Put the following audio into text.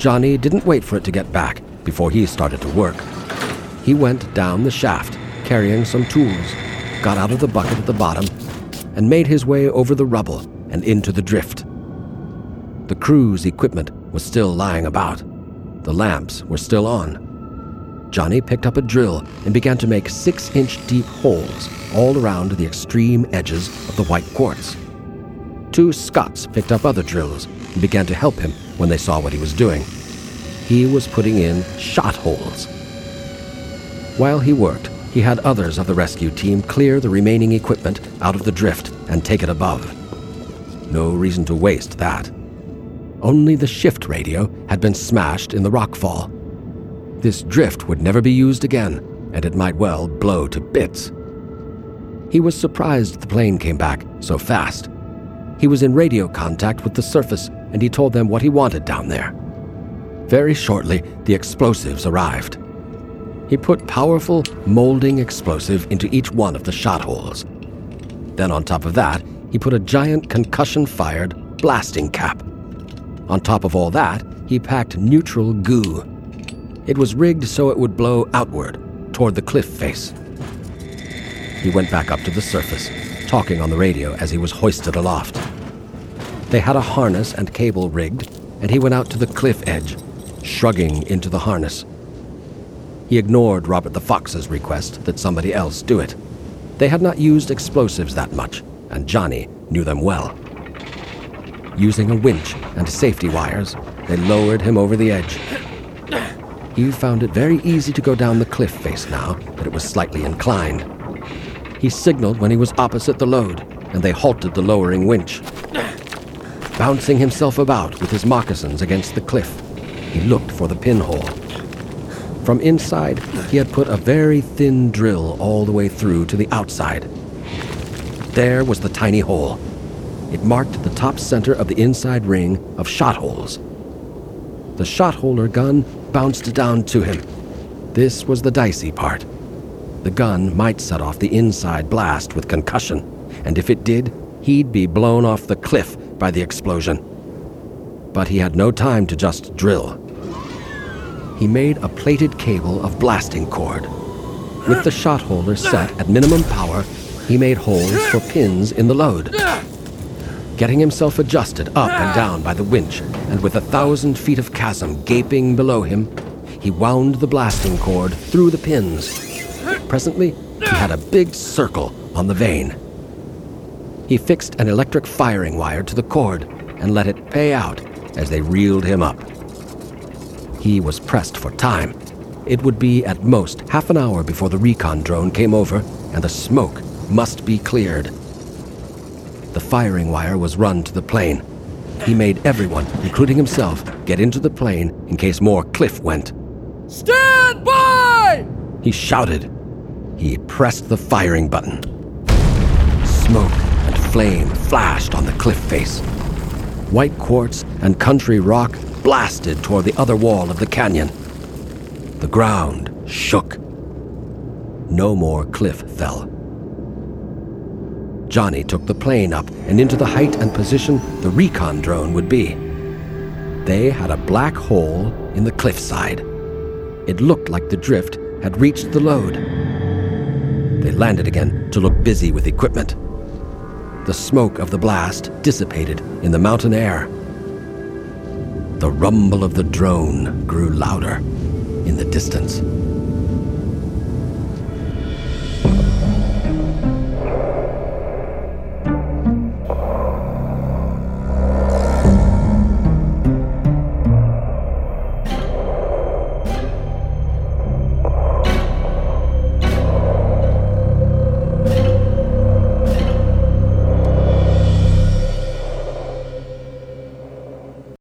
Johnny didn't wait for it to get back before he started to work. He went down the shaft, carrying some tools, got out of the bucket at the bottom, and made his way over the rubble and into the drift. The crew's equipment was still lying about. The lamps were still on. Johnny picked up a drill and began to make 6-inch deep holes all around the extreme edges of the white quartz. 2 Scots picked up other drills and began to help him when they saw what he was doing. He was putting in shot holes. While he worked, he had others of the rescue team clear the remaining equipment out of the drift and take it above. No reason to waste that. Only the shift radio had been smashed in the rockfall. This drift would never be used again, and it might well blow to bits. He was surprised the plane came back so fast. He was in radio contact with the surface, and he told them what he wanted down there. Very shortly, the explosives arrived. He put powerful, molding explosive into each one of the shot holes. Then on top of that, he put a giant concussion-fired blasting cap. On top of all that, he packed neutral goo. It was rigged so it would blow outward, toward the cliff face. He went back up to the surface, talking on the radio as he was hoisted aloft. They had a harness and cable rigged, and he went out to the cliff edge, shrugging into the harness. He ignored Robert the Fox's request that somebody else do it. They had not used explosives that much, and Johnny knew them well. Using a winch and safety wires, they lowered him over the edge. He found it very easy to go down the cliff face now that it was slightly inclined. He signaled when he was opposite the load, and they halted the lowering winch. Bouncing himself about with his moccasins against the cliff, he looked for the pinhole. From inside, he had put a very thin drill all the way through to the outside. There was the tiny hole. It marked the top center of the inside ring of shot holes. The shot holder gun bounced down to him. This was the dicey part. The gun might set off the inside blast with concussion, and if it did, he'd be blown off the cliff by the explosion. But he had no time to just drill. He made a plated cable of blasting cord. With the shot holder set at minimum power, he made holes for pins in the load. Getting himself adjusted up and down by the winch, and with 1,000 feet of chasm gaping below him, he wound the blasting cord through the pins. Presently, he had a big circle on the vane. He fixed an electric firing wire to the cord and let it pay out as they reeled him up. He was pressed for time. It would be at most half an hour before the recon drone came over, and the smoke must be cleared. The firing wire was run to the plane. He made everyone, including himself, get into the plane in case more cliff went. "Stand by!" he shouted. He pressed the firing button. Smoke and flame flashed on the cliff face. White quartz and country rock blasted toward the other wall of the canyon. The ground shook. No more cliff fell. Johnny took the plane up and into the height and position the recon drone would be. They had a black hole in the cliffside. It looked like the drift had reached the load. They landed again to look busy with equipment. The smoke of the blast dissipated in the mountain air. The rumble of the drone grew louder in the distance.